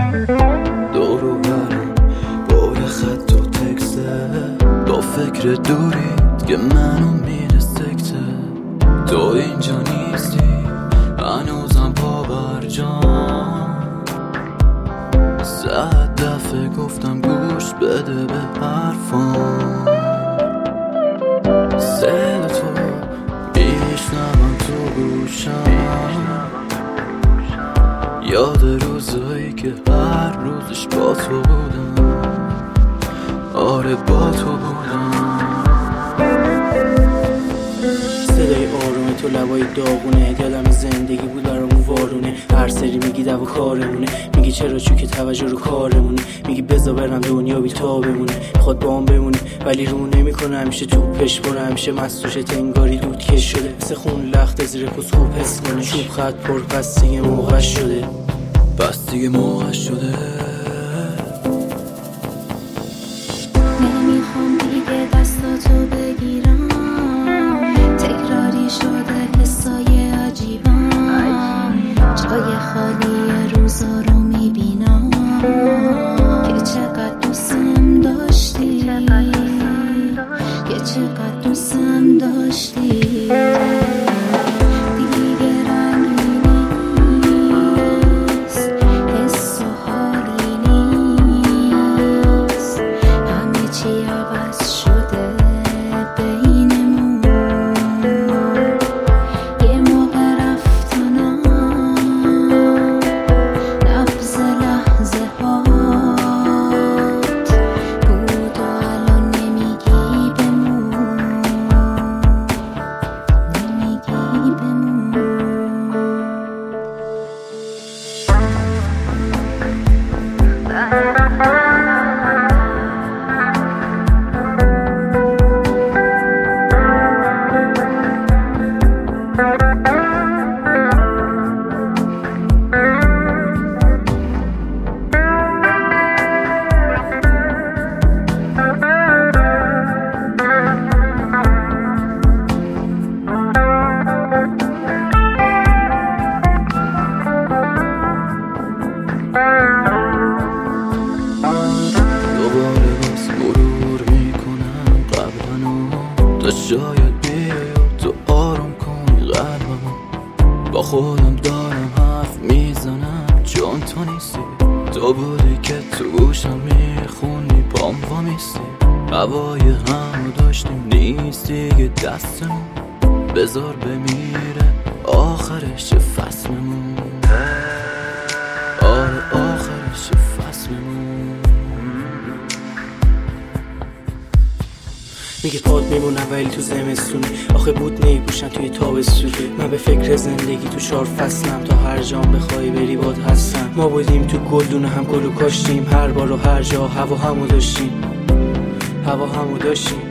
دور و برم با یه خط و تکسته، با فکر دورید که منو میره سکته. تو اینجا نیستی هنوزم پا بر جام، 100 دفعه گفتم گوش بده به حرفام. صدا تو میشنوم تو گوشم، یاد روزایی که هر روزش با تو بودم. آره با تو بودم. صدای آروم تو لبای داغونه، یادم زندگی بود برامون وارونه. هر سری میگی دو کارمونه، میگی چرا چوک توجه رو کارمونه. میگی بذار برم دنیا بی تا بمونه، میخواد با هم بمونه ولی رو نمیکنه. همیشه توپش بره، همیشه مستوشه تنگاری دود کش شده. مثل خون لخت زیر پوست خوب حس کنه. چوب خط پر پس دیگه موقع شده، پس دیگه موقع شده. نمیخوام دیگه دستاتو بگیرم، تکراری شده حسای عجیبم. جای خالی روزا رو میبینم که چقدر دوستم داشتی، که چقدر دوستم داشتی. دوباره باز مرور میکنم قبلنو، تا شاید بیای تو آروم کنی قلبمو. با خودم دارم حرف میزنم چون تو نیستی. تو بودی که تو گوشم میخونی پام وامیستی. هوای همو داشتیم نیستی که دستمون، بذار بمیره آخرش فصلمون. آره آخرش فصلمون. میگه پاد میمونم ولی تو زمستونه، آخه بود نیپوشن توی تابستونه. من به فکر زندگی تو 4 فصلم، تا هر جام بخوای بری باد هستم. ما بودیم تو گلدونه هم گلو کاشتیم، هر بار و هر جا هوا همو داشتیم، هوا همو داشتیم.